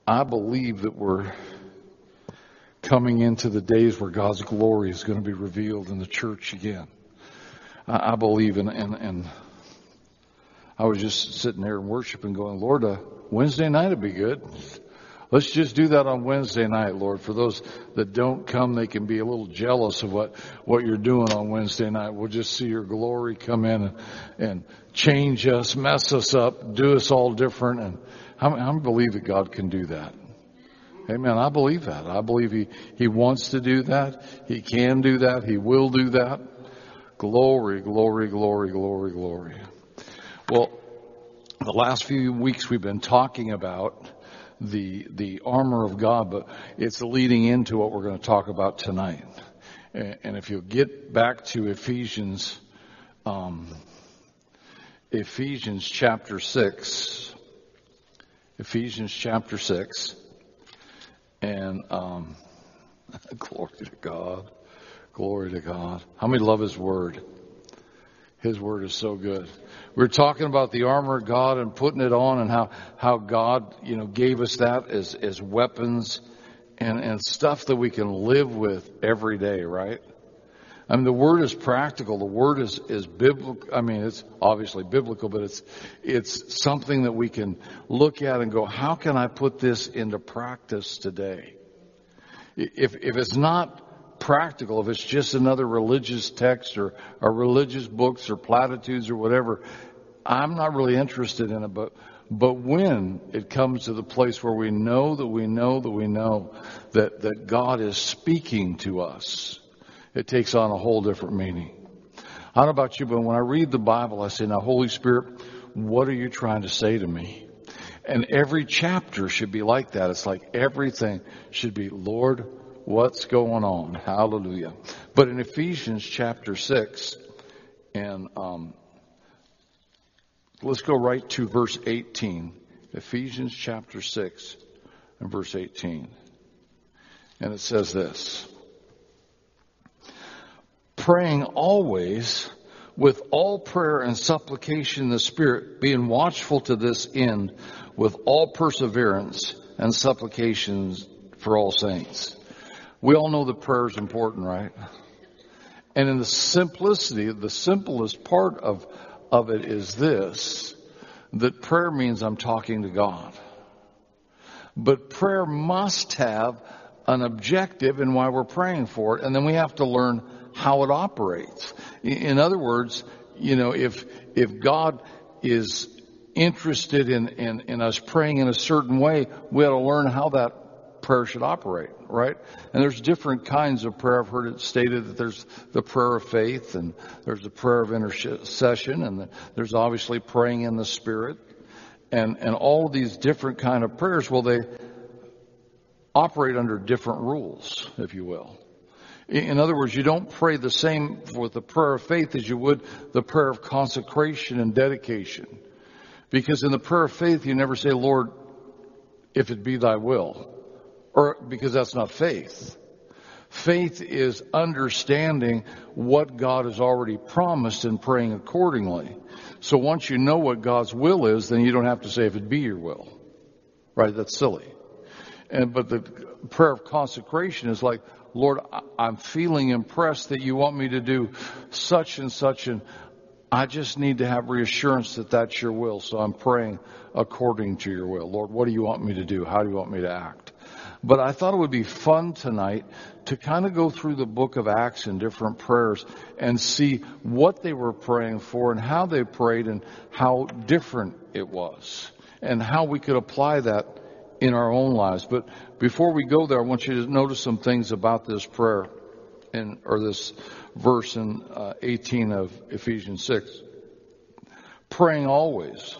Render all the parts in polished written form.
I believe that we're coming into the days where God's glory is going to be revealed in the church again. I believe and I was just sitting there and worshiping, going, Lord, Wednesday night would be good. Let's just do that on Wednesday night, Lord. For those that don't come, they can be a little jealous of what you're doing on Wednesday night. We'll just see your glory come in and change us, mess us up, do us all different. And I believe that God can do that. Amen. I believe that. I believe He wants to do that. He can do that. He will do that. Glory, glory, glory, glory, glory. Well, the last few weeks we've been talking about the armor of God, but it's leading into what we're going to talk about tonight. And if you'll get back to Ephesians chapter 6, Ephesians chapter 6, and glory to God, glory to God. How many love His Word? His Word is so good. We're talking about the armor of God and putting it on, and how God, gave us that as weapons and stuff that we can live with every day, right? I mean, the Word is practical. The Word is biblical. I mean, it's obviously biblical, but it's something that we can look at and go, how can I put this into practice today? If it's not practical, if it's just another religious text or religious books or platitudes or whatever, I'm not really interested in it. But when it comes to the place where we know that God is speaking to us, it takes on a whole different meaning. I don't know about you, but when I read the Bible, I say, now, Holy Spirit, what are you trying to say to me? And every chapter should be like that. It's like everything should be, Lord, what's going on? Hallelujah. But in Ephesians chapter 6, and let's go right to verse 18. Ephesians chapter 6 and verse 18. And it says this: praying always with all prayer and supplication in the Spirit, being watchful to this end with all perseverance and supplications for all saints. We all know that prayer is important, right? And in the simplicity, the simplest part of it is this, that prayer means I'm talking to God. But prayer must have an objective in why we're praying for it, and then we have to learn how it operates. In other words, if God is interested in us praying in a certain way, we ought to learn how that prayer should operate, right? And there's different kinds of prayer. I've heard it stated that there's the prayer of faith, and there's the prayer of intercession, and there's obviously praying in the Spirit, and all of these different kind of prayers. Well, they operate under different rules, if you will. In other words, you don't pray the same with the prayer of faith as you would the prayer of consecration and dedication. Because in the prayer of faith, you never say, Lord, if it be thy will. Or because that's not faith. Faith is understanding what God has already promised and praying accordingly. So once you know what God's will is, then you don't have to say if it be your will. Right? That's silly. But the prayer of consecration is like, Lord, I'm feeling impressed that you want me to do such and such, and I just need to have reassurance that that's your will. So I'm praying according to your will. Lord, what do you want me to do? How do you want me to act? But I thought it would be fun tonight to kind of go through the book of Acts and different prayers and see what they were praying for and how they prayed and how different it was and how we could apply that in our own lives. But before we go there, I want you to notice some things about this prayer or this verse in 18 of Ephesians 6. Praying always.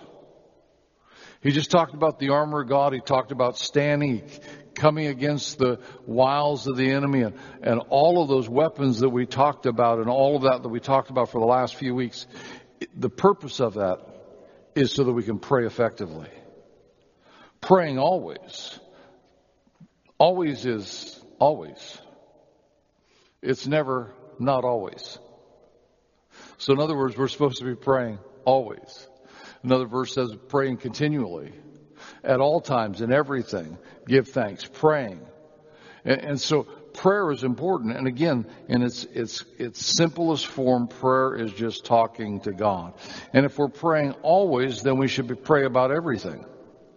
He just talked about the armor of God. He talked about standing, coming against the wiles of the enemy, and all of those weapons that we talked about and all of that we talked about for the last few weeks. The purpose of that is so that we can pray effectively. Praying always. Always is always. It's never not always. So in other words, we're supposed to be praying always. Another verse says praying continually. At all times, in everything, give thanks, praying. And so prayer is important. And again, in its simplest form, prayer is just talking to God. And if we're praying always, then we should pray about everything.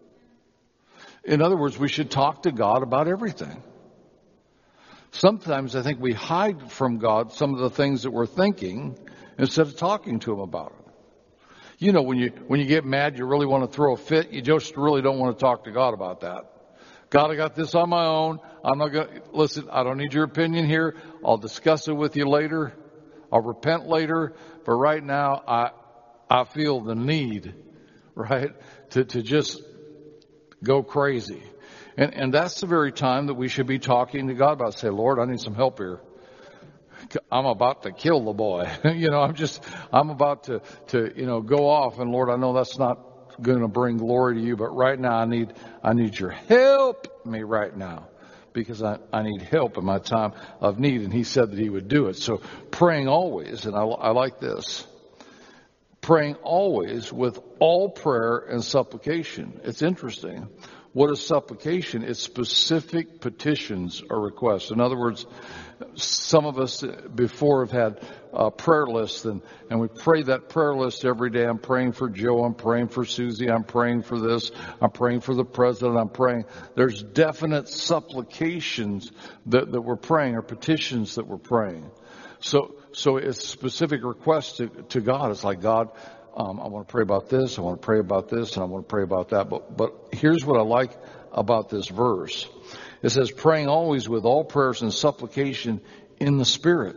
In other words, we should talk to God about everything. Sometimes I think we hide from God some of the things that we're thinking instead of talking to Him about it. You know, when you get mad, you really want to throw a fit, you just really don't want to talk to God about that. God, I got this on my own. I'm not going to, listen, I don't need your opinion here. I'll discuss it with you later. I'll repent later. But right now, I feel the need, right, to just go crazy. And that's the very time that we should be talking to God about. Say, Lord, I need some help here. I'm about to kill the boy. I'm about to go off. And Lord, I know that's not going to bring glory to you, but right now I need your help me right now, because I need help in my time of need. And He said that He would do it. So praying always, and I like this, praying always with all prayer and supplication. It's interesting. What is supplication? It's specific petitions or requests. In other words, some of us before have had a prayer list, and we pray that prayer list every day. I'm praying for Joe. I'm praying for Susie. I'm praying for this. I'm praying for the president. I'm praying. There's definite supplications that we're praying, or petitions that we're praying. So it's specific requests to God. It's like, God, I want to pray about this. I want to pray about this, and I want to pray about that. But here's what I like about this verse. It says, praying always with all prayers and supplication in the Spirit.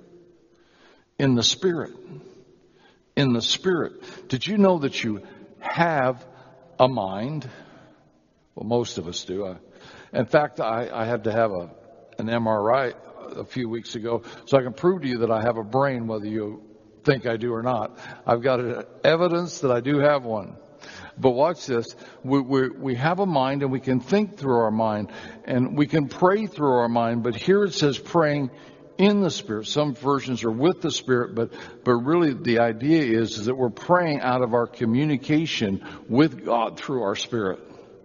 In the Spirit. In the Spirit. Did you know that you have a mind? Well, most of us do. In fact, I had to have an MRI a few weeks ago so I can prove to you that I have a brain, whether you think I do or not. I've got evidence that I do have one. But watch this. We have a mind, and we can think through our mind, and we can pray through our mind. But here it says praying in the Spirit. Some versions are with the Spirit, but really the idea is that we're praying out of our communication with God through our spirit.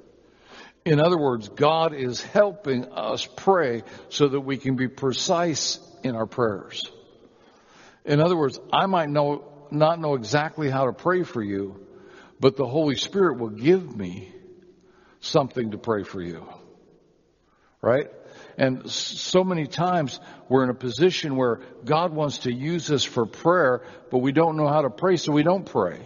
In other words, God is helping us pray so that we can be precise in our prayers. In other words, I might not know exactly how to pray for you, but the Holy Spirit will give me something to pray for you. Right? And so many times we're in a position where God wants to use us for prayer, but we don't know how to pray, so we don't pray.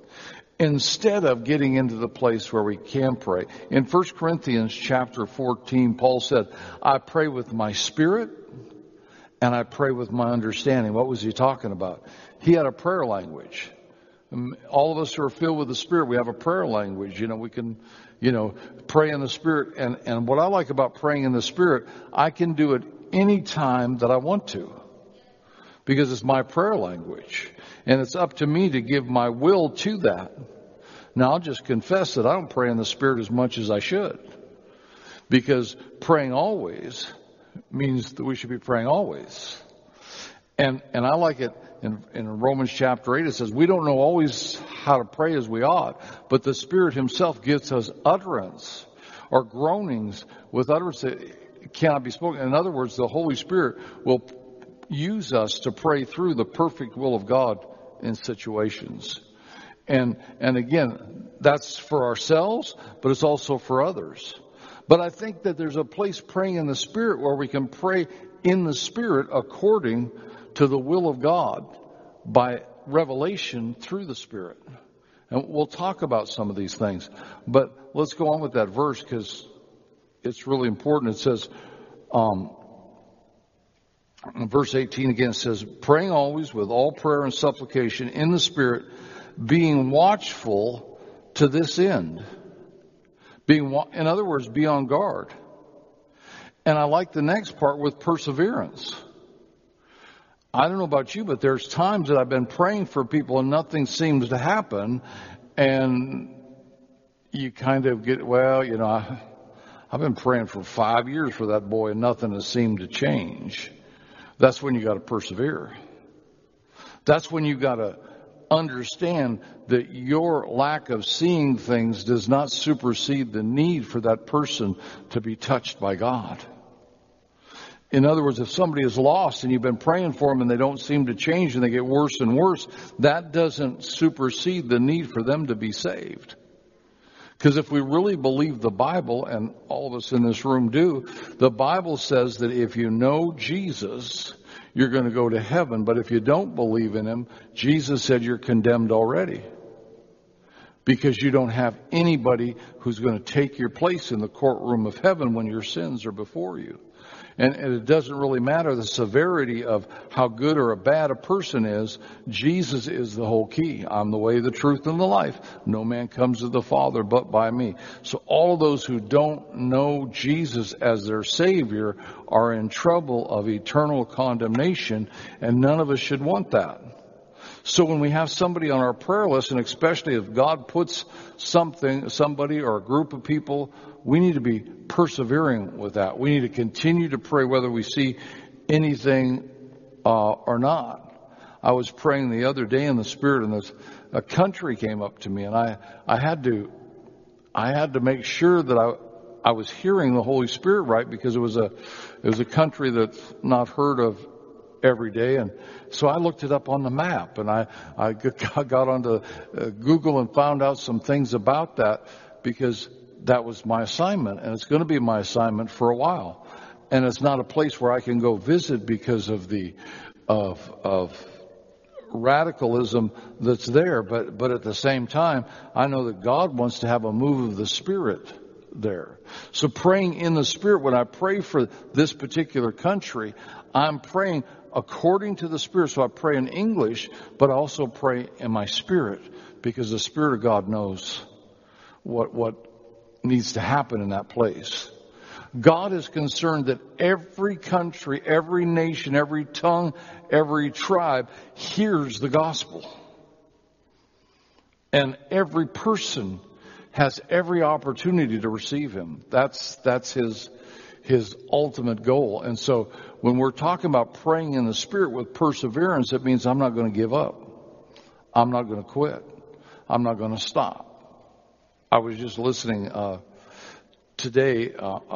Instead of getting into the place where we can pray. In 1 Corinthians chapter 14, Paul said, I pray with my spirit and I pray with my understanding. What was he talking about? He had a prayer language. All of us who are filled with the Spirit, we have a prayer language. We can, pray in the Spirit. And what I like about praying in the Spirit, I can do it any time that I want to, because it's my prayer language. And it's up to me to give my will to that. Now, I'll just confess that I don't pray in the Spirit as much as I should, because praying always means that we should be praying always. And I like it. In Romans chapter 8, it says, we don't know always how to pray as we ought, but the Spirit Himself gives us utterance, or groanings with utterance that cannot be spoken. In other words, the Holy Spirit will use us to pray through the perfect will of God in situations. And again, that's for ourselves, but it's also for others. But I think that there's a place praying in the Spirit where we can pray in the Spirit according to the will of God by revelation through the Spirit. And we'll talk about some of these things. But let's go on with that verse, because it's really important. It says, in verse 18 again, it says, praying always with all prayer and supplication in the Spirit, being watchful to this end. In other words, be on guard. And I like the next part, with perseverance. I don't know about you, but there's times that I've been praying for people and nothing seems to happen. And you kind of get, I've been praying for 5 years for that boy and nothing has seemed to change. That's when you got to persevere. That's when you got to understand that your lack of seeing things does not supersede the need for that person to be touched by God. In other words, if somebody is lost and you've been praying for them and they don't seem to change and they get worse and worse, that doesn't supersede the need for them to be saved. Because if we really believe the Bible, and all of us in this room do, the Bible says that if you know Jesus, you're going to go to heaven. But if you don't believe in him, Jesus said you're condemned already. Because you don't have anybody who's going to take your place in the courtroom of heaven when your sins are before you. And it doesn't really matter the severity of how good or bad a person is. Jesus is the whole key. I'm the way, the truth, and the life. No man comes to the Father but by me. So all those who don't know Jesus as their Savior are in trouble of eternal condemnation, and none of us should want that. So when we have somebody on our prayer list, and especially if God puts somebody or a group of people, we need to be persevering with that. We need to continue to pray whether we see anything or not. I was praying the other day in the Spirit, and a country came up to me, and I had to make sure that I was hearing the Holy Spirit right, because it was a country that's not heard of every day. And so I looked it up on the map, and I got onto Google and found out some things about that, because that was my assignment, and it's going to be my assignment for a while. And it's not a place where I can go visit because of the of radicalism that's there, but at the same time, I know that God wants to have a move of the Spirit there. So praying in the Spirit, when I pray for this particular country, I'm praying according to the Spirit. So I pray in English, but I also pray in my spirit, because the Spirit of God knows what needs to happen in that place. God is concerned that every country, every nation, every tongue, every tribe hears the gospel. And every person has every opportunity to receive him. That's his ultimate goal. And so when we're talking about praying in the Spirit with perseverance, it means I'm not going to give up. I'm not going to quit. I'm not going to stop. I was just listening today.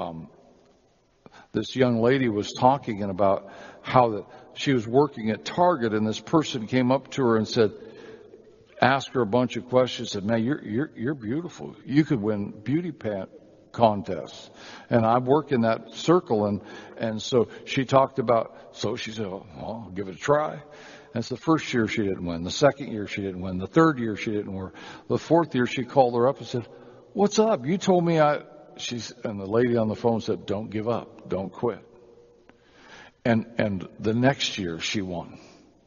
This young lady was talking about how she was working at Target, and this person came up to her and asked her a bunch of questions. Said, "Man, you're beautiful. You could win beauty contests." And I work in that circle, and so she talked about. So she said, "Well, I'll give it a try." And it's the first year she didn't win. The second year she didn't win. The third year she didn't win. The fourth year she called her up and said, "What's up? You told me and the lady on the phone said, "Don't give up. Don't quit." And the next year she won.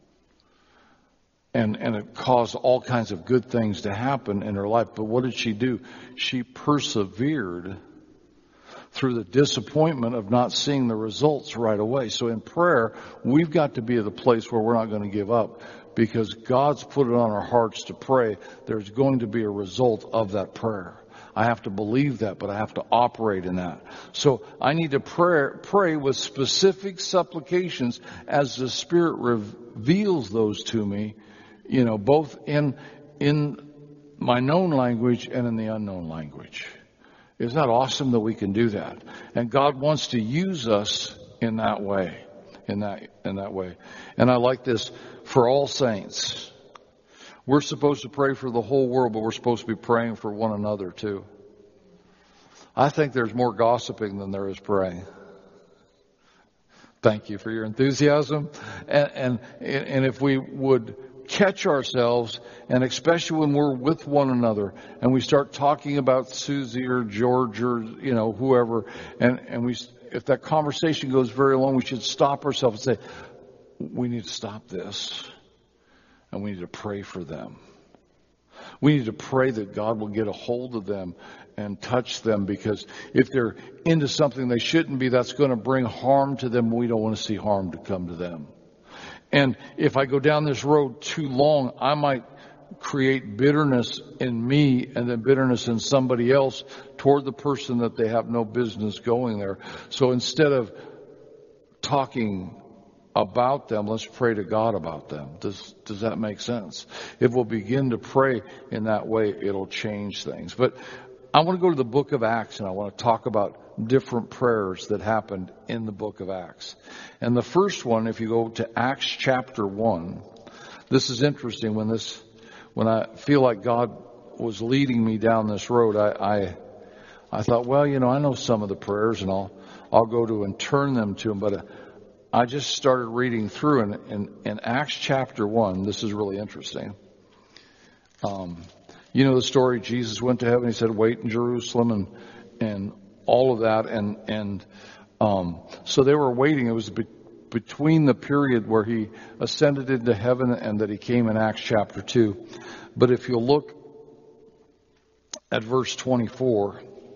And it caused all kinds of good things to happen in her life. But what did she do? She persevered through the disappointment of not seeing the results right away. So in prayer, we've got to be at a place where we're not going to give up, because God's put it on our hearts to pray. There's going to be a result of that prayer. I have to believe that, but I have to operate in that. So I need to pray with specific supplications as the Spirit reveals those to me, both in my known language and in the unknown language. Isn't that awesome that we can do that? And God wants to use us in that way, in that way. And I like this for all saints. We're supposed to pray for the whole world, but we're supposed to be praying for one another too. I think there's more gossiping than there is praying. Thank you for your enthusiasm. And if we would catch ourselves, and especially when we're with one another and we start talking about Susie or George or whoever, and if that conversation goes very long, we should stop ourselves and say, we need to stop this, and we need to pray for them. We need to pray that God will get a hold of them and touch them, because if they're into something they shouldn't be, that's going to bring harm to them. We don't want to see harm to come to them. And if I go down this road too long, I might create bitterness in me and then bitterness in somebody else toward the person that they have no business going there. So instead of talking about them, let's pray to God about them. Does that make sense? If we'll begin to pray in that way, it'll change things. But I want to go to the book of Acts, and I want to talk about different prayers that happened in the book of Acts. And the first one, if you go to Acts chapter 1, this is interesting. When I feel like God was leading me down this road, I thought, well, I know some of the prayers, and I'll go to and turn them to Him. But I just started reading through, and in Acts chapter 1, this is really interesting. The story, Jesus went to heaven, He said, wait in Jerusalem, and all of that. And so they were waiting. It was between the period where He ascended into heaven and that He came in Acts chapter 2. But if you look at verse 24,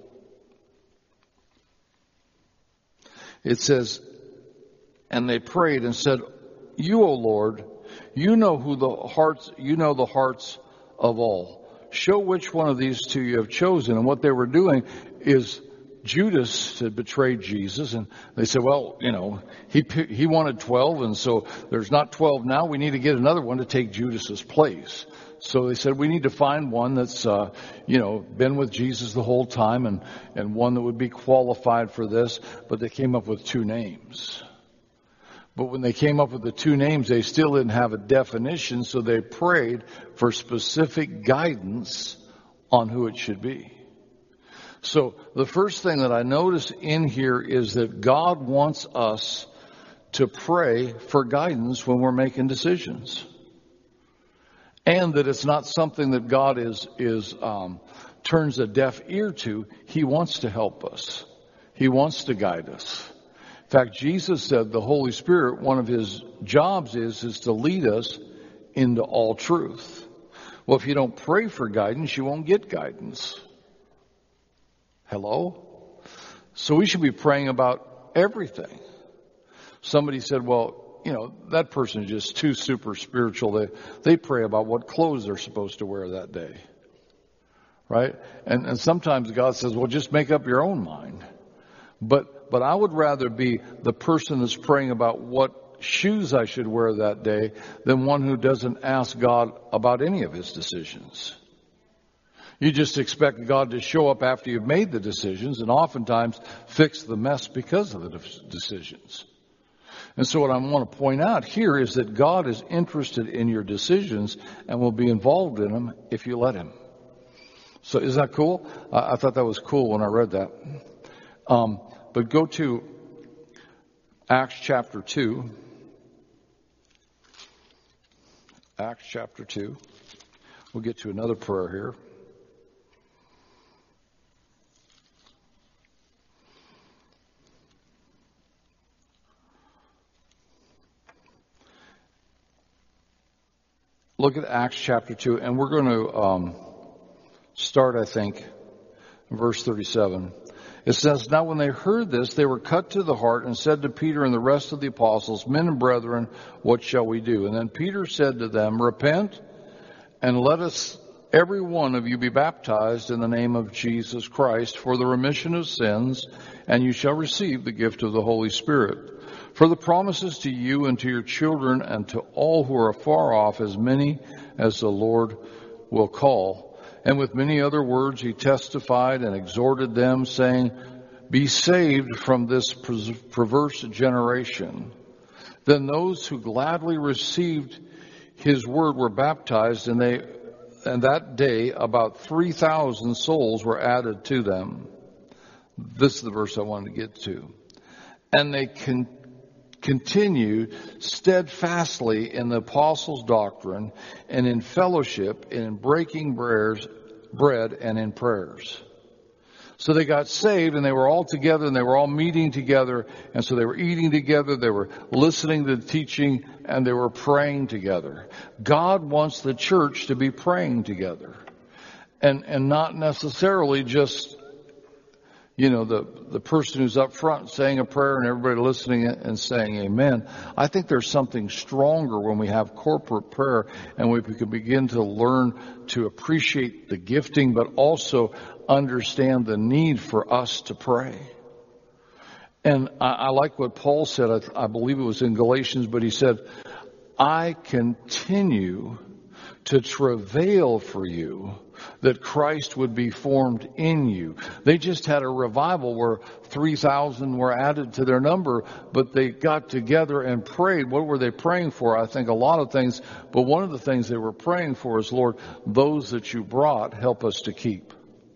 it says, and they prayed and said, you, O Lord, you know the hearts of all. Show which one of these two you have chosen. And what they were doing is Judas had betrayed Jesus, and they said, well, he wanted 12, and so there's not 12 now. We need to get another one to take Judas's place. So they said, we need to find one that's, been with Jesus the whole time and one that would be qualified for this. But they came up with two names. But when they came up with the two names, they still didn't have a definition, so they prayed for specific guidance on who it should be. So the first thing that I notice in here is that God wants us to pray for guidance when we're making decisions. And that it's not something that God turns a deaf ear to. He wants to help us. He wants to guide us. In fact, Jesus said the Holy Spirit, one of His jobs is to lead us into all truth. Well, if you don't pray for guidance, you won't get guidance. Hello? So we should be praying about everything. Somebody said, well, that person is just too super spiritual. They pray about what clothes they're supposed to wear that day. Right? And sometimes God says, well, just make up your own mind. But I would rather be the person that's praying about what shoes I should wear that day than one who doesn't ask God about any of His decisions. You just expect God to show up after you've made the decisions and oftentimes fix the mess because of the decisions. And so what I want to point out here is that God is interested in your decisions and will be involved in them if you let Him. So is that cool? I thought that was cool when I read that. But go to Acts chapter 2. Acts chapter 2. We'll get to another prayer here. Look at Acts chapter 2, and we're going to start, I think, in verse 37. It says, now when they heard this, they were cut to the heart and said to Peter and the rest of the apostles, men and brethren, what shall we do? And then Peter said to them, repent and let us, every one of you, be baptized in the name of Jesus Christ for the remission of sins, and you shall receive the gift of the Holy Spirit. For the promises to you and to your children and to all who are afar off, as many as the Lord will call. And with many other words he testified and exhorted them, saying, be saved from this perverse generation. Then those who gladly received his word were baptized, and that day about 3,000 souls were added to them. This is the verse I wanted to get to. And they continued steadfastly in the apostles' doctrine and in fellowship and in breaking bread and in prayers. So they got saved and they were all together and they were all meeting together. And so they were eating together, they were listening to the teaching, and they were praying together. God wants the church to be praying together. And not necessarily just, the person who's up front saying a prayer and everybody listening and saying amen. I think there's something stronger when we have corporate prayer and we can begin to learn to appreciate the gifting, but also understand the need for us to pray. And I like what Paul said. I believe it was in Galatians, but he said, I continue to travail for you that Christ would be formed in you. They just had a revival where 3,000 were added to their number, but they got together and prayed. What were they praying for? I think a lot of things, but one of the things they were praying for is, Lord, those that you brought, help us to keep.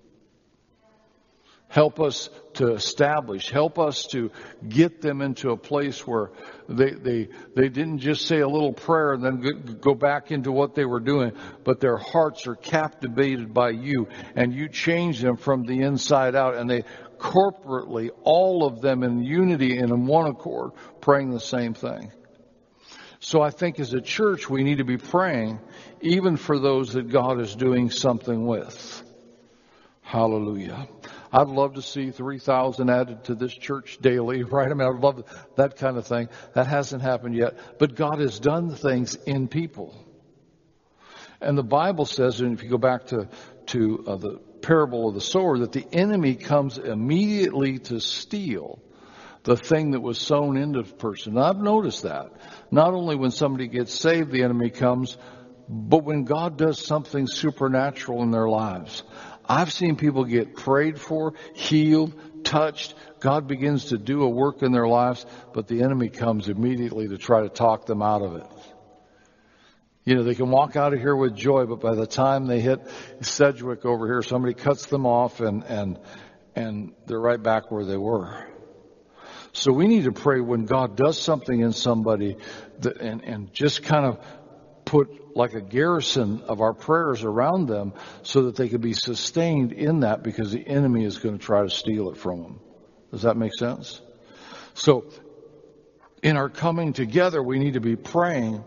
Help us to establish. Help us to get them into a place where they didn't just say a little prayer and then go back into what they were doing, but their hearts are captivated by you, and you change them from the inside out, and they corporately, all of them in unity and in one accord, praying the same thing. So I think as a church, we need to be praying even for those that God is doing something with. Hallelujah. I'd love to see 3,000 added to this church daily, right? I mean, I would love that kind of thing. That hasn't happened yet. But God has done things in people. And the Bible says, and if you go back to the parable of the sower, that the enemy comes immediately to steal the thing that was sown into the person. And I've noticed that. Not only when somebody gets saved, the enemy comes, but when God does something supernatural in their lives. I've seen people get prayed for, healed, touched. God begins to do a work in their lives, but the enemy comes immediately to try to talk them out of it. You know, they can walk out of here with joy, but by the time they hit Sedgwick over here, somebody cuts them off and they're right back where they were. So we need to pray when God does something in somebody and just kind of put like a garrison of our prayers around them so that they can be sustained in that, because the enemy is going to try to steal it from them. Does that make sense? So in our coming together, we need to be praying.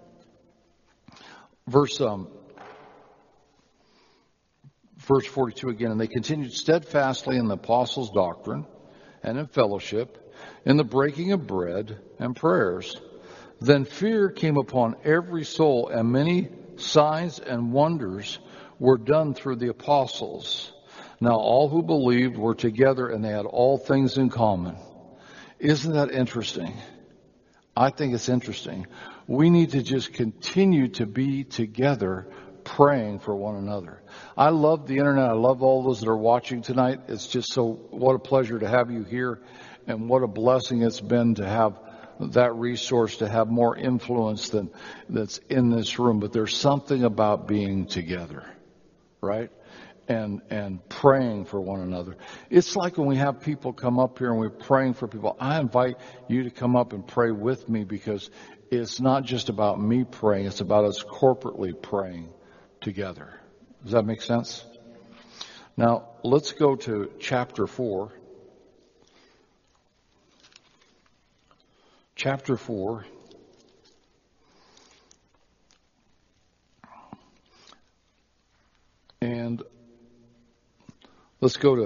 Verse 42 again, and they continued steadfastly in the apostles' doctrine and in fellowship, in the breaking of bread and prayers. Then fear came upon every soul, and many signs and wonders were done through the apostles. Now all who believed were together, and they had all things in common. Isn't that interesting? I think it's interesting. We need to just continue to be together praying for one another. I love the internet. I love all those that are watching tonight. It's just what a pleasure to have you here, and what a blessing it's been to have that resource, to have more influence than that's in this room. But there's something about being together, right? And praying for one another. It's like when we have people come up here and we're praying for people. I invite you to come up and pray with me, because it's not just about me praying. It's about us corporately praying together. Does that make sense? Now, let's go to chapter 4. Chapter 4. And let's go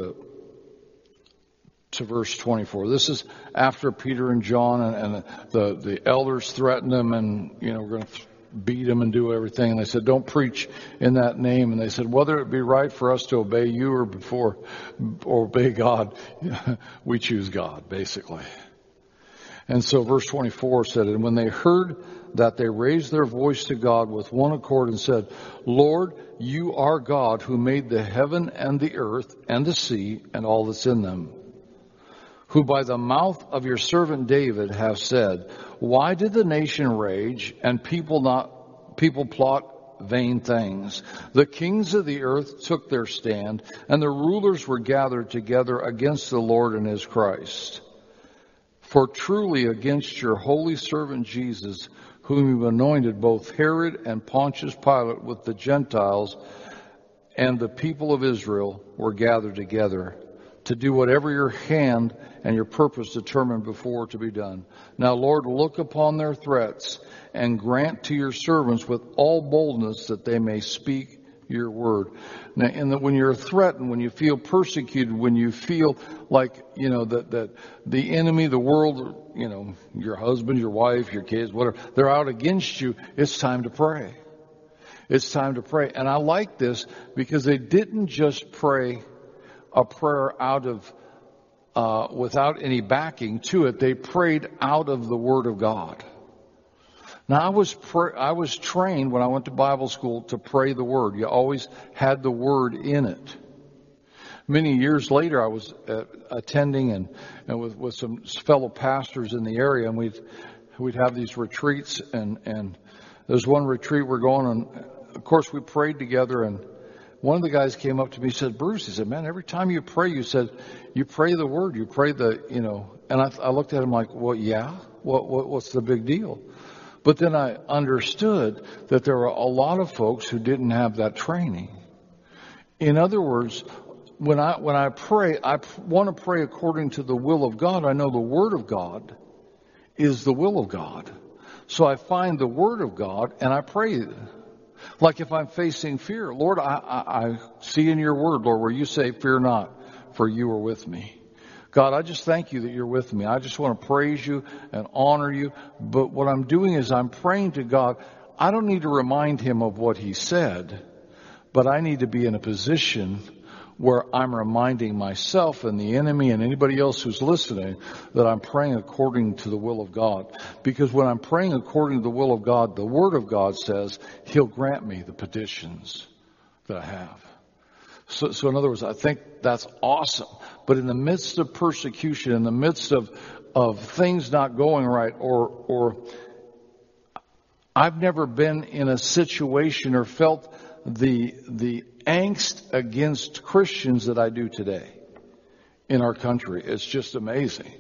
to verse 24. This is after Peter and John and the elders threatened them, and, we're going to beat them and do everything. And they said, don't preach in that name. And they said, whether it be right for us to obey you or obey God, we choose God, basically. And so verse 24 said, and when they heard that, they raised their voice to God with one accord and said, Lord, you are God who made the heaven and the earth and the sea and all that's in them, who by the mouth of your servant David have said, why did the nation rage and people plot vain things? The kings of the earth took their stand, and the rulers were gathered together against the Lord and his Christ. For truly against your holy servant Jesus, whom you anointed, both Herod and Pontius Pilate with the Gentiles and the people of Israel were gathered together to do whatever your hand and your purpose determined before to be done. Now, Lord, look upon their threats and grant to your servants with all boldness that they may speak your word. Now, when you're threatened, when you feel persecuted, when you feel like, that the enemy, the world, your husband, your wife, your kids, whatever, they're out against you, it's time to pray. It's time to pray. And I like this because they didn't just pray a prayer out of without any backing to it. They prayed out of the Word of God. Now, I was trained when I went to Bible school to pray the Word. You always had the Word in it. Many years later, I was attending and with some fellow pastors in the area, and we'd have these retreats. And there's one retreat we're going on. Of course, we prayed together, and one of the guys came up to me and said, Bruce, he said, man, every time you pray, you pray the Word, you pray and I looked at him like, well, yeah, what's the big deal? But then I understood that there were a lot of folks who didn't have that training. In other words, when I pray, I want to pray according to the will of God. I know the Word of God is the will of God. So I find the Word of God and I pray. Like if I'm facing fear, Lord, I see in your Word, Lord, where you say, fear not, for you are with me. God, I just thank you that you're with me. I just want to praise you and honor you. But what I'm doing is I'm praying to God. I don't need to remind him of what he said, but I need to be in a position where I'm reminding myself and the enemy and anybody else who's listening that I'm praying according to the will of God. Because when I'm praying according to the will of God, the Word of God says he'll grant me the petitions that I have. So in other words, I think that's awesome. But in the midst of persecution, in the midst of things not going right, or I've never been in a situation or felt the angst against Christians that I do today in our country. It's just amazing.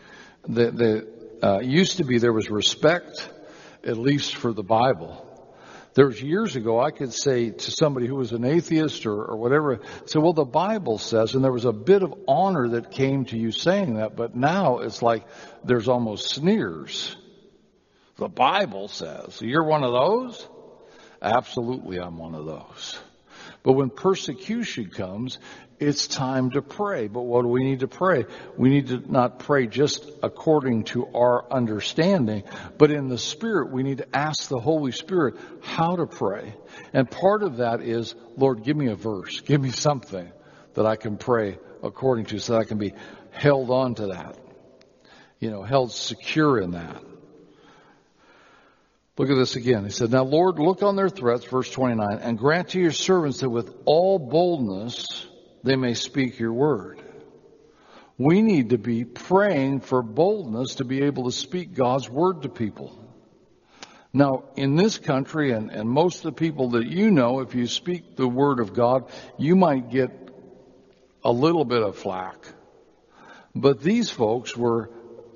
Used to be there was respect, at least for the Bible. There was years ago I could say to somebody who was an atheist or whatever, say, well, the Bible says, and there was a bit of honor that came to you saying that, but now it's like there's almost sneers. The Bible says. You're one of those? Absolutely, I'm one of those. But when persecution comes, it's time to pray. But what do we need to pray? We need to not pray just according to our understanding, but in the Spirit, we need to ask the Holy Spirit how to pray. And part of that is, Lord, give me a verse. Give me something that I can pray according to so that I can be held on to that. Held secure in that. Look at this again. He said, now, Lord, look on their threats, verse 29, and grant to your servants that with all boldness they may speak your word. We need to be praying for boldness to be able to speak God's word to people. Now, in this country, and most of the people that you know, if you speak the word of God, you might get a little bit of flack. But these folks were,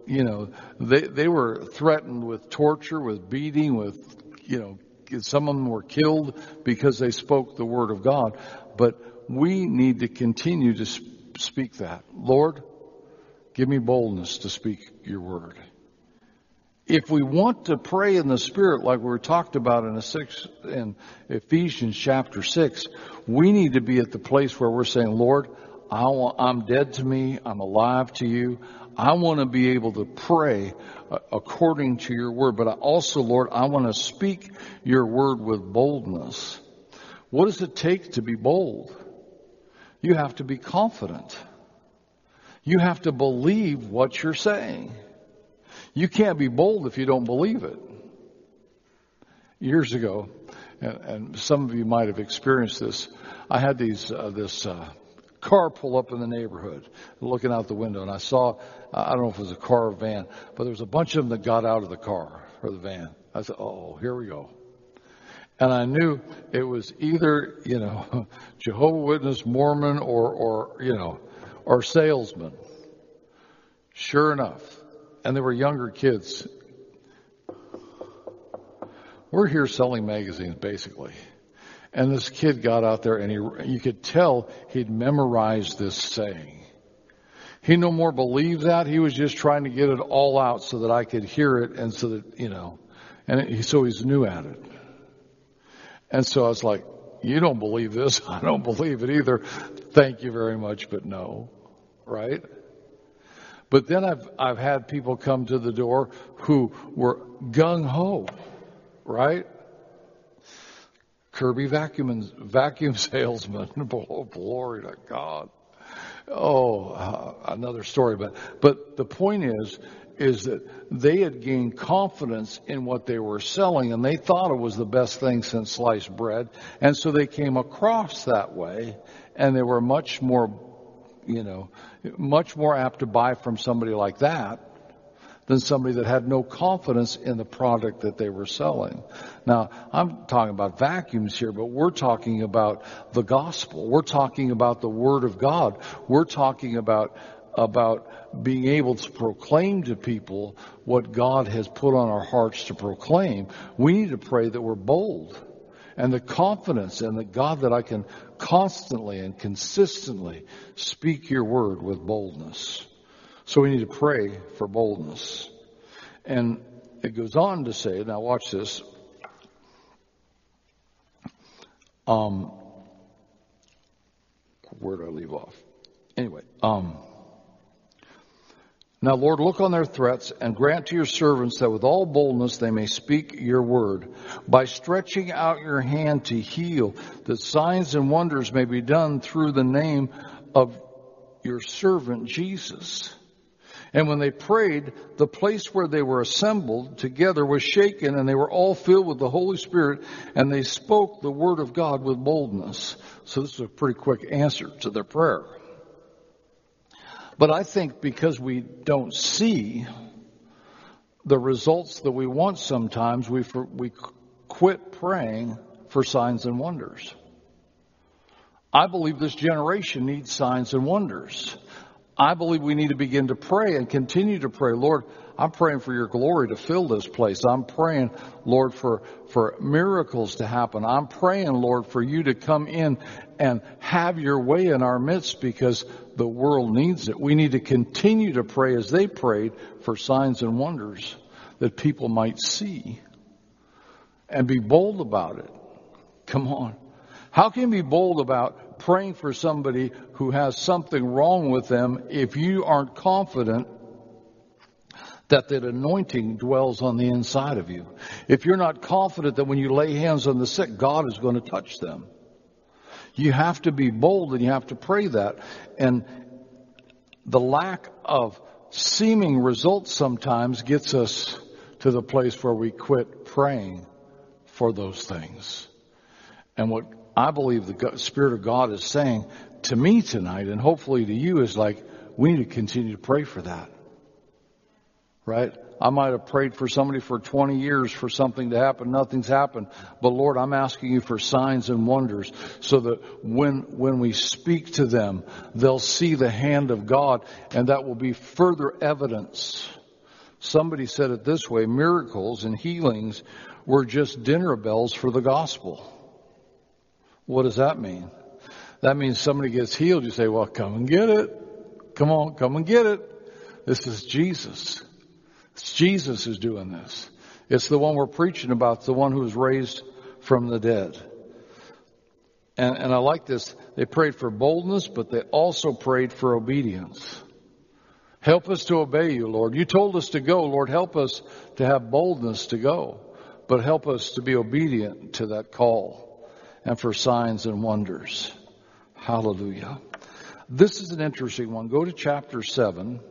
they were threatened with torture, with beating, with, some of them were killed because they spoke the word of God. But we need to continue to speak that. Lord, give me boldness to speak your word. If we want to pray in the Spirit like we were talked about in Ephesians chapter 6, we need to be at the place where we're saying, Lord, I'm dead to me. I'm alive to you. I want to be able to pray according to your word. But also, Lord, I want to speak your word with boldness. What does it take to be bold? You have to be confident. You have to believe what you're saying. You can't be bold if you don't believe it. Years ago, and some of you might have experienced this, I had this car pull up in the neighborhood, looking out the window, and I saw, I don't know if it was a car or van, but there was a bunch of them that got out of the car or the van. I said, oh, here we go. And I knew it was either, Jehovah's Witness, Mormon, or salesman. Sure enough. And they were younger kids. We're here selling magazines, basically. And this kid got out there, and you could tell he'd memorized this saying. He no more believed that. He was just trying to get it all out so that I could hear it, and so that, so he's new at it. And so I was like, you don't believe this. I don't believe it either. Thank you very much, but no. Right? But then I've had people come to the door who were gung-ho. Right? Kirby vacuum salesman. Oh, glory to God. another story. But the point is that they had gained confidence in what they were selling, and they thought it was the best thing since sliced bread. And so they came across that way, and they were much more apt to buy from somebody like that than somebody that had no confidence in the product that they were selling. Now, I'm talking about vacuums here, but we're talking about the gospel. We're talking about the Word of God. We're talking about being able to proclaim to people what God has put on our hearts to proclaim. We need to pray that we're bold, and the confidence in the God that I can constantly and consistently speak your word with boldness. So we need to pray for boldness. And it goes on to say, now watch this. Where did I leave off? Anyway, now, Lord, look on their threats and grant to your servants that with all boldness they may speak your word. By stretching out your hand to heal, that signs and wonders may be done through the name of your servant Jesus. And when they prayed, the place where they were assembled together was shaken, and they were all filled with the Holy Spirit, and they spoke the word of God with boldness. So this is a pretty quick answer to their prayer. But I think because we don't see the results that we want sometimes, we quit praying for signs and wonders. I believe this generation needs signs and wonders. I believe we need to begin to pray and continue to pray. Lord, I'm praying for your glory to fill this place. I'm praying, Lord, for miracles to happen. I'm praying, Lord, for you to come in and have your way in our midst, because the world needs it. We need to continue to pray as they prayed for signs and wonders that people might see and be bold about it. Come on. How can you be bold about praying for somebody who has something wrong with them if you aren't confident that anointing dwells on the inside of you? If you're not confident that when you lay hands on the sick, God is going to touch them. You have to be bold, and you have to pray that. And the lack of seeming results sometimes gets us to the place where we quit praying for those things. And what I believe the Spirit of God is saying to me tonight, and hopefully to you, is like, we need to continue to pray for that. Right? I might have prayed for somebody for 20 years for something to happen. Nothing's happened. But Lord, I'm asking you for signs and wonders so that when we speak to them, they'll see the hand of God, and that will be further evidence. Somebody said it this way: miracles and healings were just dinner bells for the gospel. What does that mean? That means somebody gets healed. You say, well, come and get it. Come on, come and get it. This is Jesus. It's Jesus who's doing this. It's the one we're preaching about. It's the one who was raised from the dead. And I like this. They prayed for boldness, but they also prayed for obedience. Help us to obey you, Lord. You told us to go. Lord, help us to have boldness to go, but help us to be obedient to that call and for signs and wonders. Hallelujah. This is an interesting one. Go to chapter 7.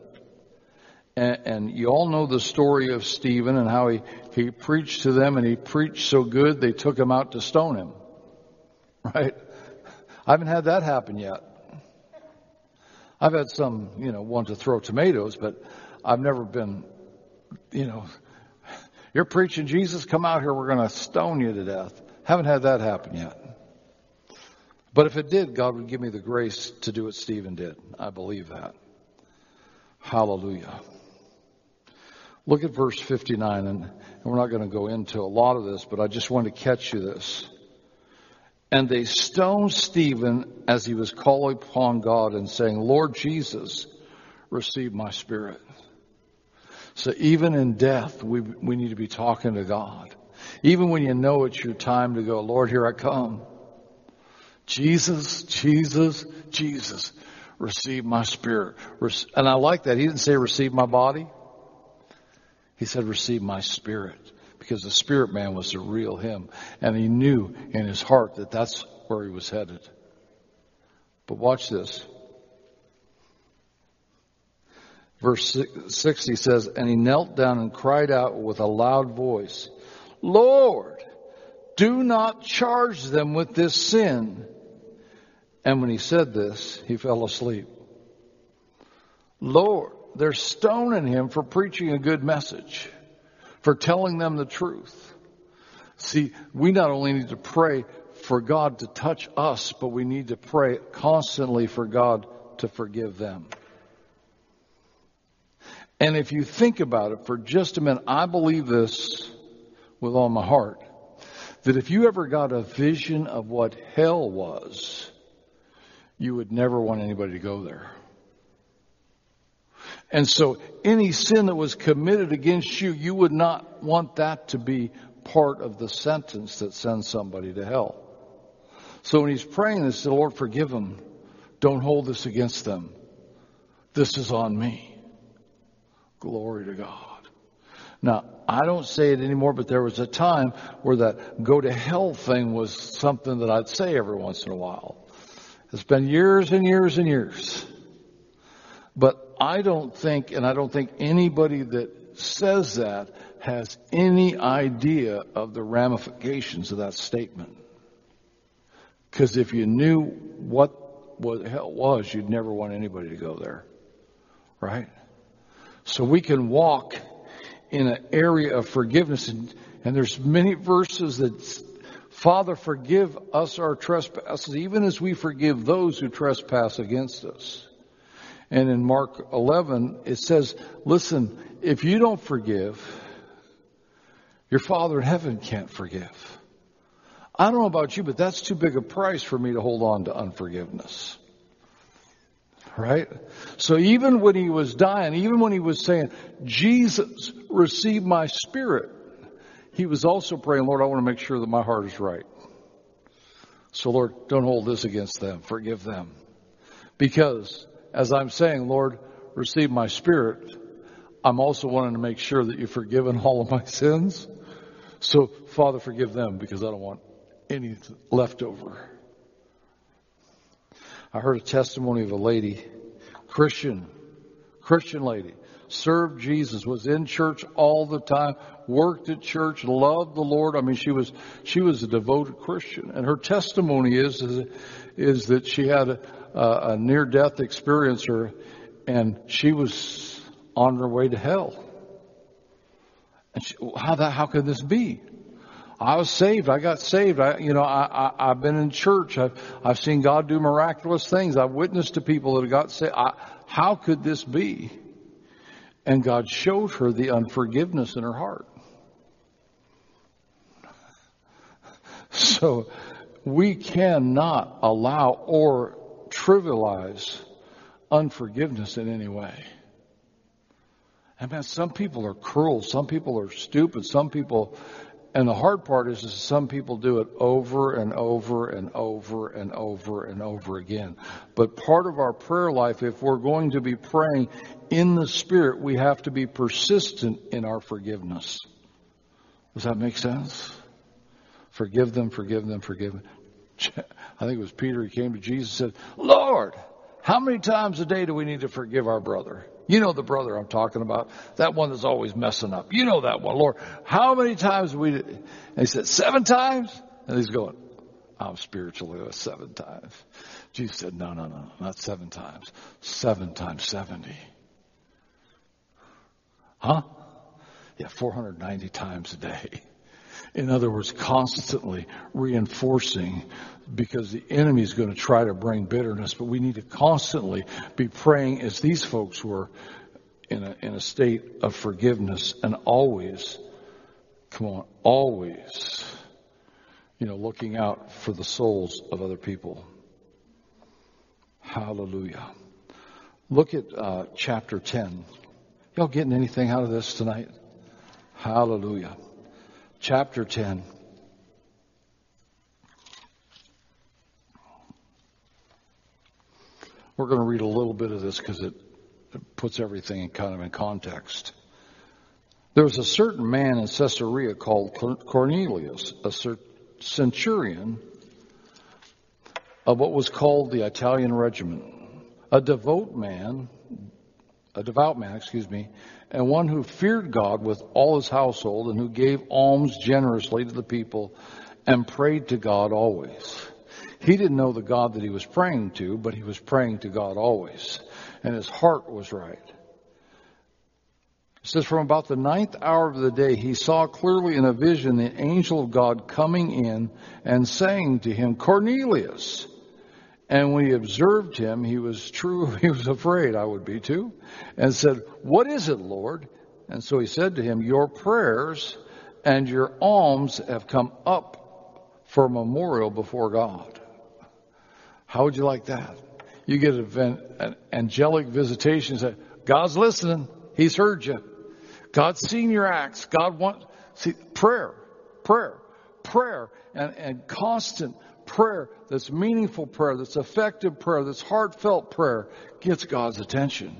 And you all know the story of Stephen and how he preached to them, and he preached so good they took him out to stone him. Right? I haven't had that happen yet. I've had some, want to throw tomatoes, but I've never been, you're preaching Jesus, come out here, we're going to stone you to death. Haven't had that happen yet. But if it did, God would give me the grace to do what Stephen did. I believe that. Hallelujah. Look at verse 59, and we're not going to go into a lot of this, but I just want to catch you this. And they stoned Stephen as he was calling upon God and saying, Lord Jesus, receive my spirit. So even in death, we need to be talking to God. Even when you know it's your time to go, Lord, here I come. Jesus, Jesus, Jesus, receive my spirit. And I like that. He didn't say receive my body. He said receive my spirit, because the spirit man was the real him. And he knew in his heart that that's where he was headed. But watch this. Verse 60 says, and he knelt down and cried out with a loud voice, Lord, do not charge them with this sin. And when he said this, he fell asleep. Lord, they're stoning him for preaching a good message, for telling them the truth. See, we not only need to pray for God to touch us, but we need to pray constantly for God to forgive them. And if you think about it for just a minute, I believe this with all my heart, that if you ever got a vision of what hell was, you would never want anybody to go there. And so any sin that was committed against you, you would not want that to be part of the sentence that sends somebody to hell. So when he's praying this, the Lord, forgive them. Don't hold this against them. This is on me. Glory to God. Now, I don't say it anymore, but there was a time where that go to hell thing was something that I'd say every once in a while. It's been years and years and years. But I don't think anybody that says that has any idea of the ramifications of that statement. Because if you knew what hell was, you'd never want anybody to go there. Right? So we can walk in an area of forgiveness. And there's many verses that, Father, forgive us our trespasses, even as we forgive those who trespass against us. And in Mark 11, it says, listen, if you don't forgive, your Father in heaven can't forgive. I don't know about you, but that's too big a price for me to hold on to unforgiveness. Right? So even when he was dying, even when he was saying, Jesus, receive my spirit, he was also praying, Lord, I want to make sure that my heart is right. So Lord, don't hold this against them. Forgive them. Because as I'm saying, Lord, receive my spirit, I'm also wanting to make sure that you've forgiven all of my sins. So Father, forgive them because I don't want any left over. I heard a testimony of a lady, Christian lady, served Jesus, was in church all the time, worked at church, loved the Lord. I mean, she was a devoted Christian. And her testimony is that she had a near-death experience, and she was on her way to hell. And how could this be? I was saved. I got saved. I've been in church. I've seen God do miraculous things. I've witnessed to people that have got saved. How could this be? And God showed her the unforgiveness in her heart. So we cannot allow or trivialize unforgiveness in any way. And man, some people are cruel. Some people are stupid. Some people... And the hard part is some people do it over and over and over and over and over again. But part of our prayer life, if we're going to be praying in the Spirit, we have to be persistent in our forgiveness. Does that make sense? Forgive them, forgive them, forgive them. I think it was Peter, he came to Jesus and said, Lord, how many times a day do we need to forgive our brother? You know the brother I'm talking about. That one that's always messing up. You know that one. Lord, how many times we... And he said, 7 times? And he's going, I'm spiritually 7 times. Jesus said, no, not 7 times. 7 times 70. Huh? Yeah, 490 times a day. In other words, constantly reinforcing, because the enemy is going to try to bring bitterness, but we need to constantly be praying as these folks were in a state of forgiveness, and always, looking out for the souls of other people. Hallelujah. Look at chapter 10. Y'all getting anything out of this tonight? Hallelujah. Chapter 10. We're going to read a little bit of this because it puts everything in context. There was a certain man in Caesarea called Cornelius, a centurion of what was called the Italian regiment, a devout man, a devout man, and one who feared God with all his household and who gave alms generously to the people and prayed to God always. He didn't know the God that he was praying to, but he was praying to God always. And his heart was right. It says, from about the 9th hour of the day, he saw clearly in a vision the angel of God coming in and saying to him, Cornelius. And when he observed him, he was afraid, I would be too, and said, what is it, Lord? And so he said to him, your prayers and your alms have come up for a memorial before God. How would you like that? You get an angelic visitation and say, God's listening. He's heard you. God's seen your acts. Prayer, and constant prayer that's meaningful prayer, that's effective prayer, that's heartfelt prayer gets God's attention.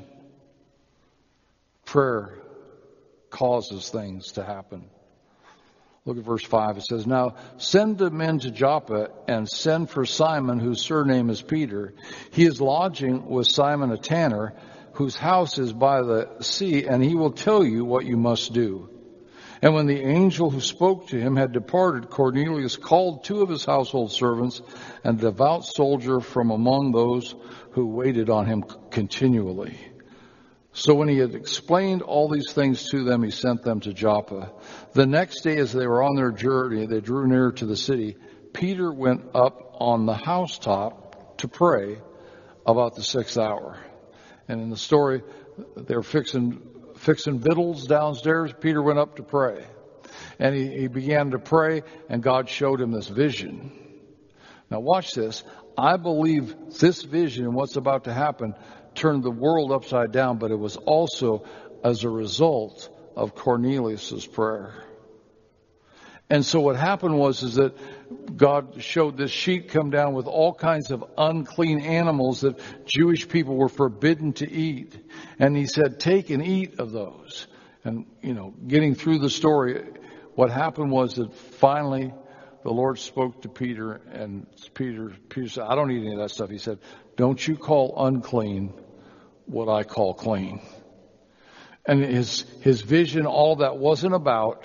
Prayer causes things to happen. Look at verse 5. It says, now send the men to Joppa and send for Simon, whose surname is Peter. He is lodging with Simon a tanner, whose house is by the sea, and he will tell you what you must do. And when the angel who spoke to him had departed, Cornelius called 2 of his household servants and a devout soldier from among those who waited on him continually. So when he had explained all these things to them, he sent them to Joppa. The next day, as they were on their journey, they drew near to the city. Peter went up on the housetop to pray about the 6th hour. And in the story, they're fixing victuals downstairs. Peter went up to pray. And he began to pray, and God showed him this vision. Now watch this. I believe this vision and what's about to happen turned the world upside down, but it was also as a result of Cornelius's prayer. And so what happened was that God showed this sheet come down with all kinds of unclean animals that Jewish people were forbidden to eat. And he said, take and eat of those. And, getting through the story, what happened was that finally the Lord spoke to Peter, and Peter said, I don't eat any of that stuff. He said, don't you call unclean what I call clean. And his vision, all that wasn't about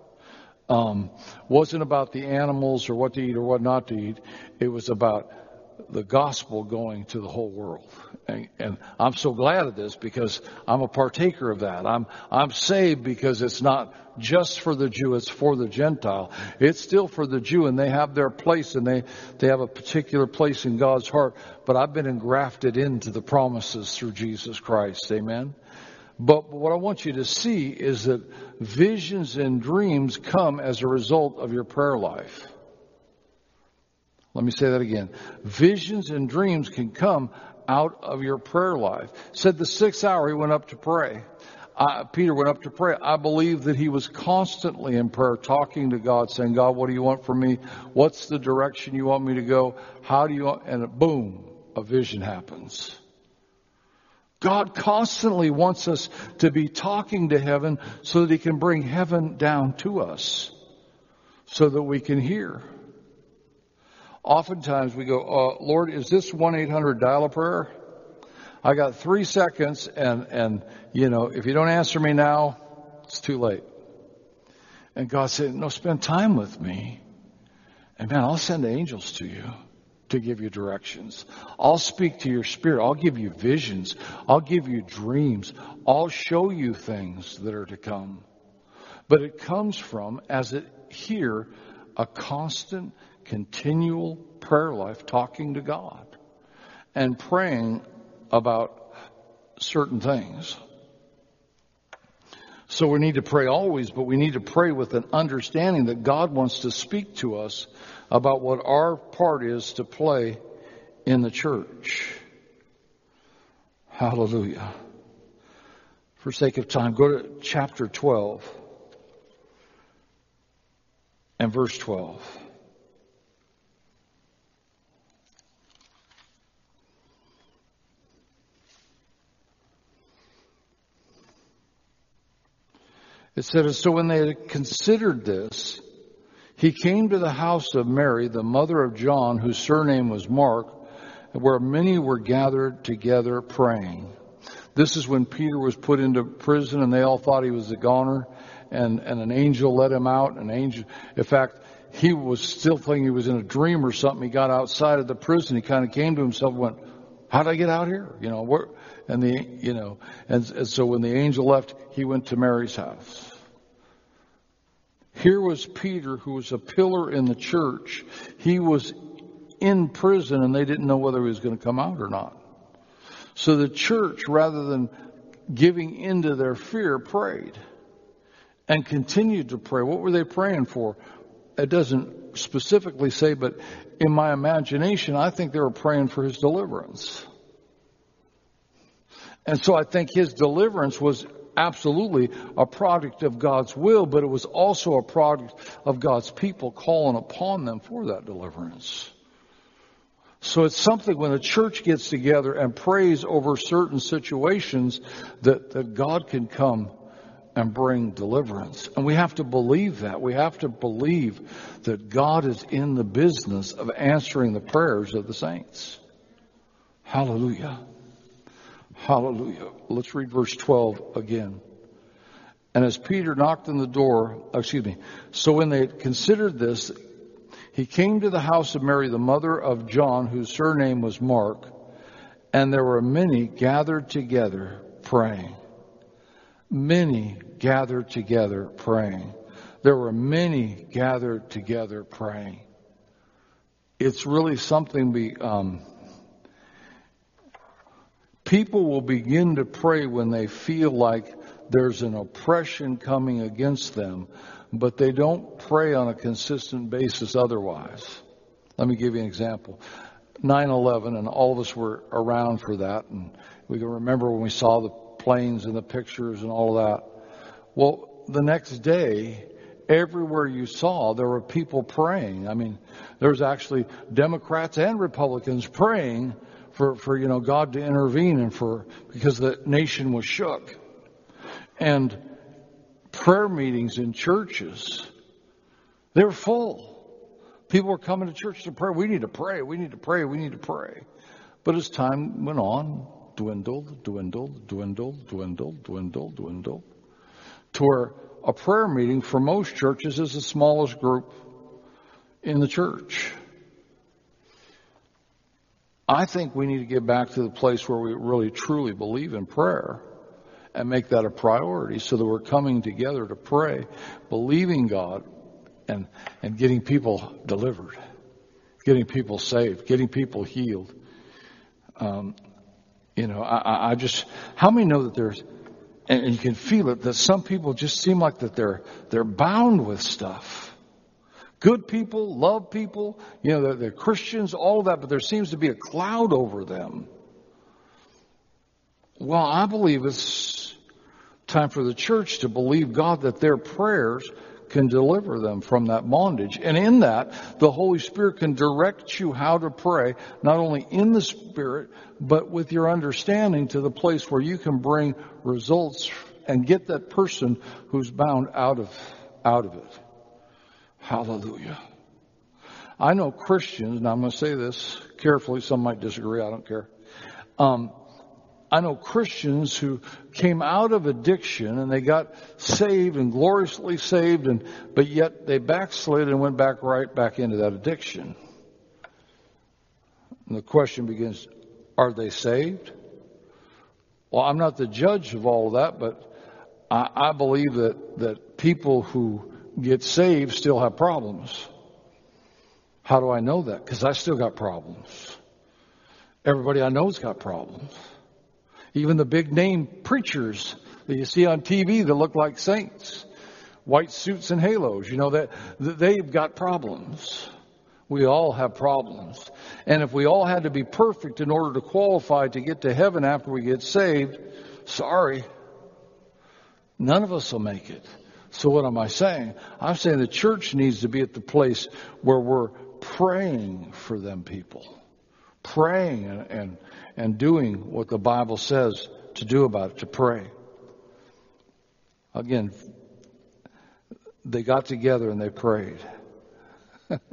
the animals or what to eat or what not to eat. It was about the gospel going to the whole world. And I'm so glad of this because I'm a partaker of that. I'm saved because it's not just for the Jew, it's for the Gentile. It's still for the Jew, and they have their place, and they have a particular place in God's heart. But I've been engrafted into the promises through Jesus Christ. Amen. But what I want you to see is that visions and dreams come as a result of your prayer life. Let me say that again. Visions and dreams can come out of your prayer life. Said the 6th hour he went up to pray. Peter went up to pray. I believe that he was constantly in prayer, talking to God, saying, God, what do you want from me? What's the direction you want me to go? How do you want? And boom, a vision happens. God constantly wants us to be talking to heaven so that he can bring heaven down to us so that we can hear. Oftentimes we go, Lord, is this 1-800 dial-a-prayer? I got 3 seconds and if you don't answer me now, it's too late. And God said, no, spend time with me. And man, I'll send angels to you to give you directions. I'll speak to your spirit. I'll give you visions. I'll give you dreams. I'll show you things that are to come. But it comes from, as it here, a constant, continual prayer life, talking to God and praying about certain things. So we need to pray always, but we need to pray with an understanding that God wants to speak to us about what our part is to play in the church. Hallelujah. For sake of time, go to chapter 12 and verse 12. It said, so when they had considered this, he came to the house of Mary, the mother of John, whose surname was Mark, where many were gathered together praying. This is when Peter was put into prison and they all thought he was a goner, and an angel let him out. In fact, he was still thinking he was in a dream or something. He got outside of the prison. He kind of came to himself and went, how did I get out here? And so when the angel left, he went to Mary's house. Here was Peter, who was a pillar in the church. He was in prison and they didn't know whether he was going to come out or not. So the church, rather than giving into their fear, prayed and continued to pray. What were they praying for? It doesn't specifically say, but in my imagination, I think they were praying for his deliverance. And so I think his deliverance was absolutely a product of God's will, but it was also a product of God's people calling upon them for that deliverance. So it's something when the church gets together and prays over certain situations that God can come and bring deliverance. And we have to believe that. We have to believe that God is in the business of answering the prayers of the saints. Hallelujah. Hallelujah. Let's read verse 12 again. And as Peter knocked on the door, so when they had considered this, he came to the house of Mary, the mother of John, whose surname was Mark, and there were many gathered together praying. Many gathered together praying. There were many gathered together praying. It's really something people will begin to pray when they feel like there's an oppression coming against them, but they don't pray on a consistent basis otherwise. Let me give you an example. 9/11, and all of us were around for that, and we can remember when we saw the planes and the pictures and all of that. Well, the next day, everywhere you saw, there were people praying. I mean, there's actually Democrats and Republicans praying for God to intervene because the nation was shook. And prayer meetings in churches, they were full. People were coming to church to pray. We need to pray. We need to pray. We need to pray. But as time went on, dwindled, to where a prayer meeting for most churches is the smallest group in the church. I think we need to get back to the place where we really truly believe in prayer and make that a priority so that we're coming together to pray, believing God and getting people delivered, getting people saved, getting people healed. How many know that there's, and you can feel it, that some people just seem like that they're bound with stuff. Good people, love people, they're Christians, all of that, but there seems to be a cloud over them. Well, I believe it's time for the church to believe God that their prayers can deliver them from that bondage. And in that, the Holy Spirit can direct you how to pray, not only in the Spirit, but with your understanding to the place where you can bring results and get that person who's bound out of it. Hallelujah. I know Christians, and I'm going to say this carefully, some might disagree, I don't care. I know Christians who came out of addiction and they got saved and gloriously saved, but yet they backslid and went right back into that addiction. And the question begins, are they saved? Well, I'm not the judge of all of that, but I believe that people who get saved still have problems. How do I know that? Because I still got problems. Everybody I know's got problems. Even the big name preachers that you see on TV that look like saints, white suits and halos, that they've got problems. We all have problems. And if we all had to be perfect in order to qualify to get to heaven after we get saved, sorry, none of us will make it. So what am I saying? I'm saying the church needs to be at the place where we're praying for them people. Praying and doing what the Bible says to do about it, to pray. Again, they got together and they prayed.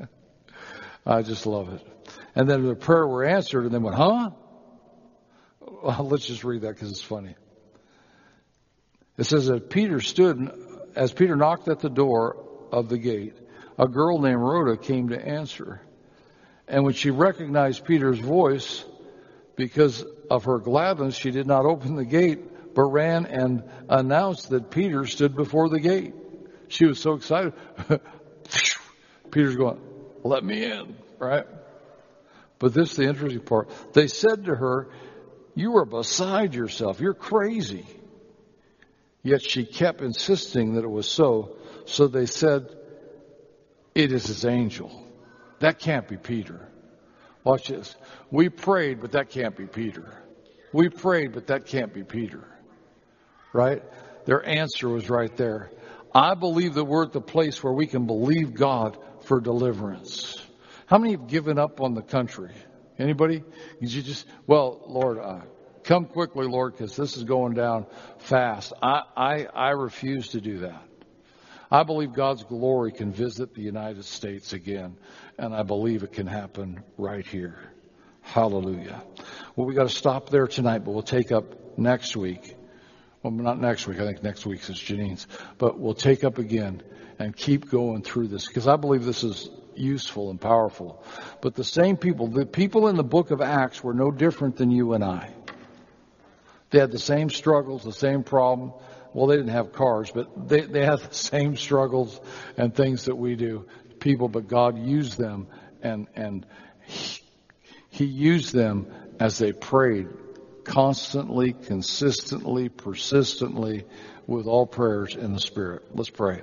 I just love it. And then the prayer were answered and they went, huh? let's just read that because it's funny. It says that as Peter knocked at the door of the gate, a girl named Rhoda came to answer. And when she recognized Peter's voice, because of her gladness, she did not open the gate, but ran and announced that Peter stood before the gate. She was so excited. Peter's going, let me in, right? But this is the interesting part. They said to her, you are beside yourself. You're crazy. Yet she kept insisting that it was so. So they said, it is his angel. That can't be Peter. Watch this. We prayed, but that can't be Peter. We prayed, but that can't be Peter. Right? Their answer was right there. I believe that we're at the place where we can believe God for deliverance. How many have given up on the country? Anybody? Did you just, well, Lord, come quickly, Lord, because this is going down fast. I refuse to do that. I believe God's glory can visit the United States again, and I believe it can happen right here. Hallelujah. Well, we got to stop there tonight, but we'll take up next week. Well, not next week. I think next week's is Janine's. But we'll take up again and keep going through this, because I believe this is useful and powerful. But the people in the book of Acts were no different than you and I. They had the same struggles, the same problem. Well, they didn't have cars, but they had the same struggles and things that we do. People, but God used them, and He used them as they prayed constantly, consistently, persistently, with all prayers in the Spirit. Let's pray.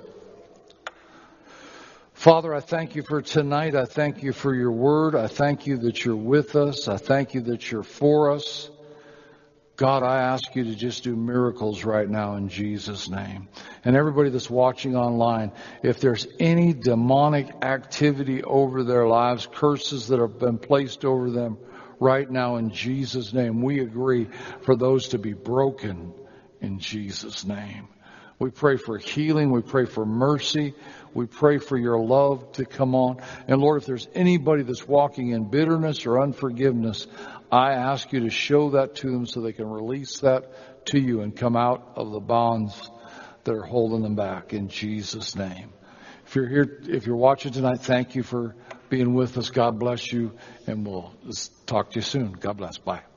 Father, I thank you for tonight. I thank you for your word. I thank you that you're with us. I thank you that you're for us. God, I ask you to just do miracles right now in Jesus' name. And everybody that's watching online, if there's any demonic activity over their lives, curses that have been placed over them right now in Jesus' name, we agree for those to be broken in Jesus' name. We pray for healing. We pray for mercy. We pray for your love to come on. And Lord, if there's anybody that's walking in bitterness or unforgiveness, I ask you to show that to them so they can release that to you and come out of the bonds that are holding them back in Jesus' name. If you're here, if you're watching tonight, thank you for being with us. God bless you, and we'll talk to you soon. God bless. Bye.